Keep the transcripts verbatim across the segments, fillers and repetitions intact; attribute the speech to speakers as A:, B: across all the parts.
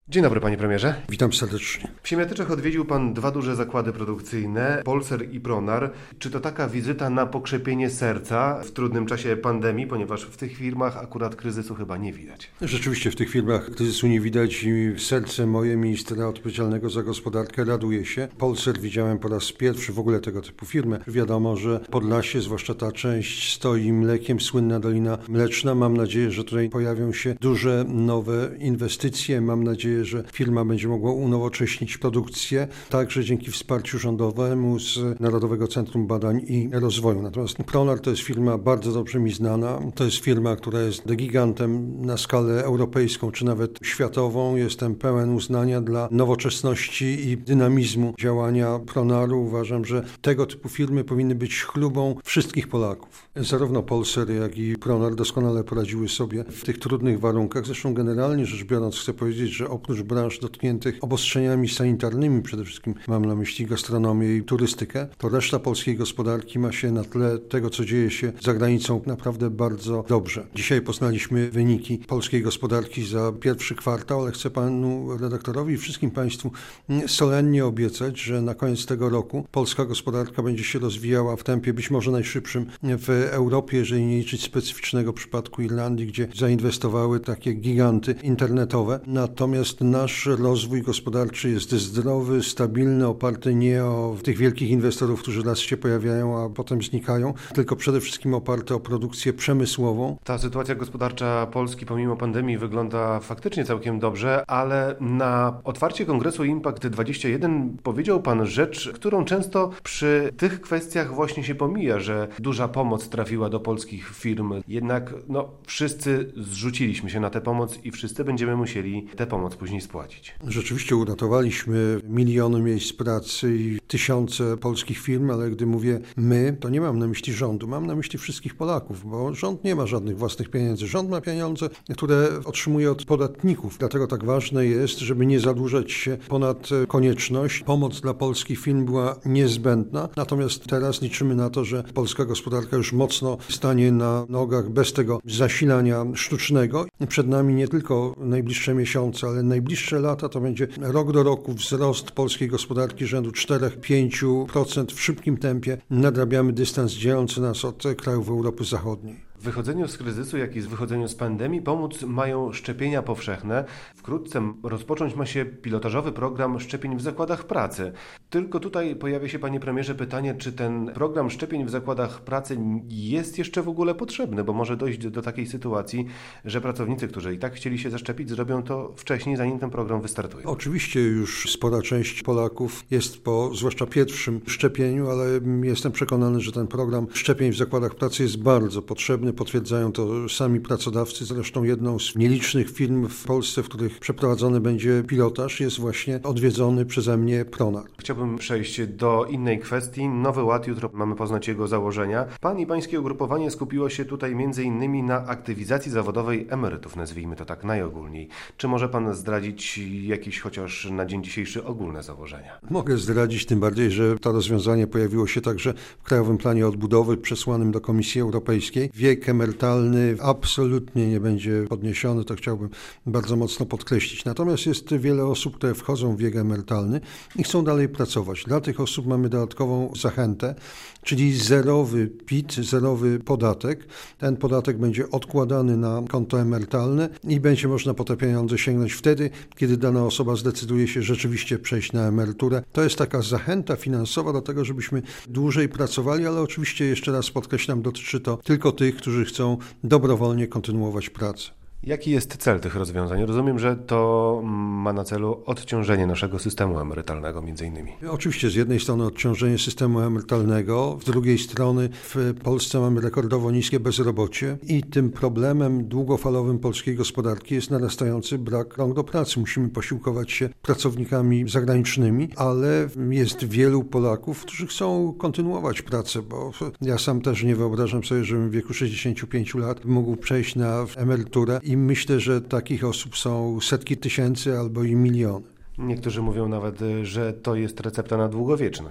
A: Dzień dobry, panie premierze.
B: Witam serdecznie.
A: W Siemiatyczach odwiedził pan dwa duże zakłady produkcyjne, Polser i Pronar. Czy to taka wizyta na pokrzepienie serca w trudnym czasie pandemii, ponieważ w tych firmach akurat kryzysu chyba nie widać?
B: Rzeczywiście w tych firmach kryzysu nie widać i serce moje, ministra odpowiedzialnego za gospodarkę, raduje się. Polser widziałem po raz pierwszy, w ogóle tego typu firmę. Wiadomo, że Podlasie, zwłaszcza ta część, stoi mlekiem, słynna Dolina Mleczna. Mam nadzieję, że tutaj pojawią się duże, nowe inwestycje. Mam nadzieję, że firma będzie mogła unowocześnić produkcję, także dzięki wsparciu rządowemu z Narodowego Centrum Badań i Rozwoju. Natomiast Pronar to jest firma bardzo dobrze mi znana. To jest firma, która jest gigantem na skalę europejską, czy nawet światową. Jestem pełen uznania dla nowoczesności i dynamizmu działania Pronaru. Uważam, że tego typu firmy powinny być chlubą wszystkich Polaków. Zarówno Polser, jak i Pronar doskonale poradziły sobie w tych trudnych warunkach. Zresztą generalnie rzecz biorąc chcę powiedzieć, że oprócz branż dotkniętych obostrzeniami sanitarnymi, przede wszystkim mam na myśli gastronomię i turystykę, to reszta polskiej gospodarki ma się na tle tego, co dzieje się za granicą, naprawdę bardzo dobrze. Dzisiaj poznaliśmy wyniki polskiej gospodarki za pierwszy kwartał, ale chcę panu redaktorowi i wszystkim państwu solennie obiecać, że na koniec tego roku polska gospodarka będzie się rozwijała w tempie być może najszybszym w Europie, jeżeli nie liczyć specyficznego przypadku Irlandii, gdzie zainwestowały takie giganty internetowe. Natomiast nasz rozwój gospodarczy jest zdrowy, stabilny, oparty nie o tych wielkich inwestorów, którzy raz się pojawiają, a potem znikają, tylko przede wszystkim oparty o produkcję przemysłową.
A: Ta sytuacja gospodarcza Polski pomimo pandemii wygląda faktycznie całkiem dobrze, ale na otwarcie Kongresu Impact dwadzieścia jeden powiedział pan rzecz, którą często przy tych kwestiach właśnie się pomija, że duża pomoc trafiła do polskich firm. Jednak no, wszyscy zrzuciliśmy się na tę pomoc i wszyscy będziemy musieli tę pomoc później spłacić.
B: Rzeczywiście uratowaliśmy miliony miejsc pracy i tysiące polskich firm, ale gdy mówię my, to nie mam na myśli rządu, mam na myśli wszystkich Polaków, bo rząd nie ma żadnych własnych pieniędzy. Rząd ma pieniądze, które otrzymuje od podatników. Dlatego tak ważne jest, żeby nie zadłużać się ponad konieczność. Pomoc dla polskich firm była niezbędna, natomiast teraz liczymy na to, że polska gospodarka już mocno stanie na nogach bez tego zasilania sztucznego. Przed nami nie tylko najbliższe miesiące, ale najbliższe lata to będzie rok do roku wzrost polskiej gospodarki rzędu cztery do pięciu procent w szybkim tempie. Nadrabiamy dystans dzielący nas od krajów Europy Zachodniej.
A: W wychodzeniu z kryzysu, jak i z wychodzeniu z pandemii pomóc mają szczepienia powszechne. Wkrótce rozpocząć ma się pilotażowy program szczepień w zakładach pracy. Tylko tutaj pojawia się, panie premierze, pytanie, czy ten program szczepień w zakładach pracy jest jeszcze w ogóle potrzebny, bo może dojść do, do takiej sytuacji, że pracownicy, którzy i tak chcieli się zaszczepić, zrobią to wcześniej, zanim ten program wystartuje.
B: Oczywiście już spora część Polaków jest po zwłaszcza pierwszym szczepieniu, ale jestem przekonany, że ten program szczepień w zakładach pracy jest bardzo potrzebny. Potwierdzają to sami pracodawcy. Zresztą jedną z nielicznych firm w Polsce, w których przeprowadzony będzie pilotaż, jest właśnie odwiedzony przeze mnie Pronar.
A: Chciałbym przejść do innej kwestii. Nowy Ład, jutro mamy poznać jego założenia. Pan i pańskie ugrupowanie skupiło się tutaj między innymi na aktywizacji zawodowej emerytów, nazwijmy to tak najogólniej. Czy może pan zdradzić jakieś chociaż na dzień dzisiejszy ogólne założenia?
B: Mogę zdradzić, tym bardziej, że to rozwiązanie pojawiło się także w Krajowym Planie Odbudowy przesłanym do Komisji Europejskiej. Wiek emerytalny absolutnie nie będzie podniesiony, to chciałbym bardzo mocno podkreślić. Natomiast jest wiele osób, które wchodzą w wiek emerytalny i chcą dalej pracować. Dla tych osób mamy dodatkową zachętę, czyli zerowy P I T, zerowy podatek. Ten podatek będzie odkładany na konto emerytalne i będzie można po te pieniądze sięgnąć wtedy, kiedy dana osoba zdecyduje się rzeczywiście przejść na emeryturę. To jest taka zachęta finansowa do tego, żebyśmy dłużej pracowali, ale oczywiście jeszcze raz podkreślam, dotyczy to tylko tych, którzy chcą dobrowolnie kontynuować pracę.
A: Jaki jest cel tych rozwiązań? Rozumiem, że to ma na celu odciążenie naszego systemu emerytalnego między innymi.
B: Oczywiście z jednej strony odciążenie systemu emerytalnego, z drugiej strony w Polsce mamy rekordowo niskie bezrobocie i tym problemem długofalowym polskiej gospodarki jest narastający brak rąk do pracy. Musimy posiłkować się pracownikami zagranicznymi, ale jest wielu Polaków, którzy chcą kontynuować pracę, bo ja sam też nie wyobrażam sobie, żebym w wieku sześćdziesięciu pięciu lat mógł przejść na emeryturę. I myślę, że takich osób są setki tysięcy albo i miliony.
A: Niektórzy mówią nawet, że to jest recepta na długowieczność.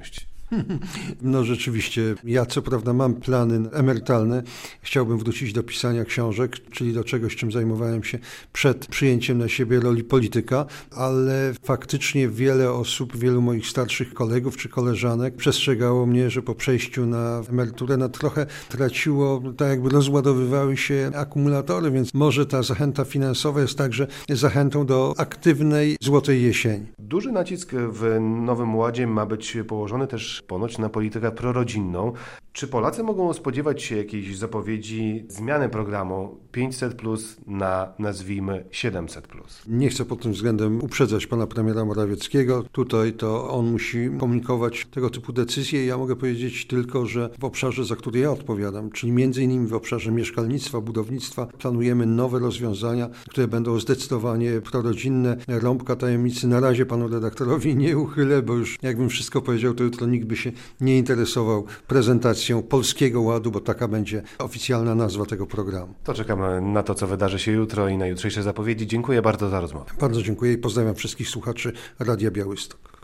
B: No rzeczywiście, ja co prawda mam plany emerytalne, chciałbym wrócić do pisania książek, czyli do czegoś, czym zajmowałem się przed przyjęciem na siebie roli polityka, ale faktycznie wiele osób, wielu moich starszych kolegów czy koleżanek przestrzegało mnie, że po przejściu na emeryturę no, trochę traciło, tak jakby rozładowywały się akumulatory, więc może ta zachęta finansowa jest także zachętą do aktywnej złotej jesieni.
A: Duży nacisk w Nowym Ładzie ma być położony też ponoć na politykę prorodzinną. Czy Polacy mogą spodziewać się jakiejś zapowiedzi zmiany programu pięćset plus na, nazwijmy, siedemset plus?
B: Nie chcę pod tym względem uprzedzać pana premiera Morawieckiego. Tutaj to on musi komunikować tego typu decyzje. Ja mogę powiedzieć tylko, że w obszarze, za który ja odpowiadam, czyli między innymi w obszarze mieszkalnictwa, budownictwa, planujemy nowe rozwiązania, które będą zdecydowanie prorodzinne. Rąbka tajemnicy na razie panu redaktorowi nie uchylę, bo już jakbym wszystko powiedział, to jutro nikt by się nie interesował prezentacją Polskiego Ładu, bo taka będzie oficjalna nazwa tego programu.
A: To czekamy na to, co wydarzy się jutro i na jutrzejsze zapowiedzi. Dziękuję bardzo za rozmowę.
B: Bardzo dziękuję i pozdrawiam wszystkich słuchaczy Radia Białystok.